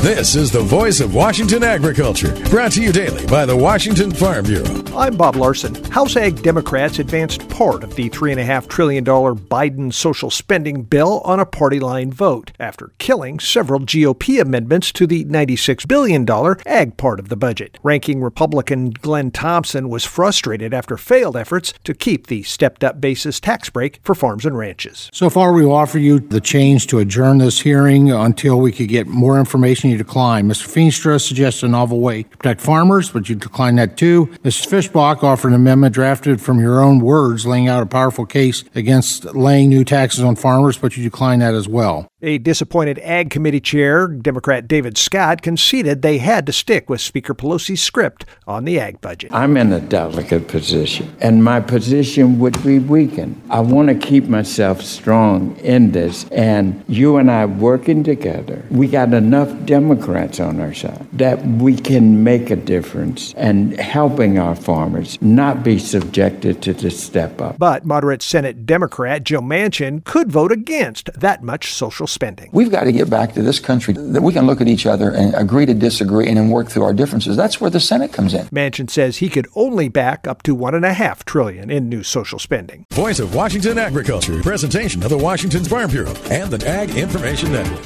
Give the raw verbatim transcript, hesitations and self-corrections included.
This is the voice of Washington agriculture, brought to you daily by the Washington Farm Bureau. I'm Bob Larson. House Ag Democrats advanced part of the three point five trillion dollars Biden social spending bill on a party line vote after killing several G O P amendments to the ninety-six billion dollars ag part of the budget. Ranking Republican Glenn Thompson was frustrated after failed efforts to keep the stepped-up basis tax break for farms and ranches. So far, we offer you the change to adjourn this hearing until we could get more information. You decline. Mister Feenstra suggests a novel way to protect farmers, but you decline that too. Missus Fishbach offered an amendment drafted from your own words, laying out a powerful case against laying new taxes on farmers, but you decline that as well. A disappointed Ag Committee Chair, Democrat David Scott, conceded they had to stick with Speaker Pelosi's script on the ag budget. I'm in a delicate position, and my position would be weakened. I want to keep myself strong in this, and you and I working together, we got enough Democrats on our side that we can make a difference and helping our farmers not be subjected to the step up. But moderate Senate Democrat Joe Manchin could vote against that much social spending. We've got to get back to this country that we can look at each other and agree to disagree and then work through our differences. That's where the Senate comes in. Manchin says he could only back up to one and a half trillion in new social spending. Voice of Washington agriculture, presentation of the Washington Farm Bureau and the Ag Information Network.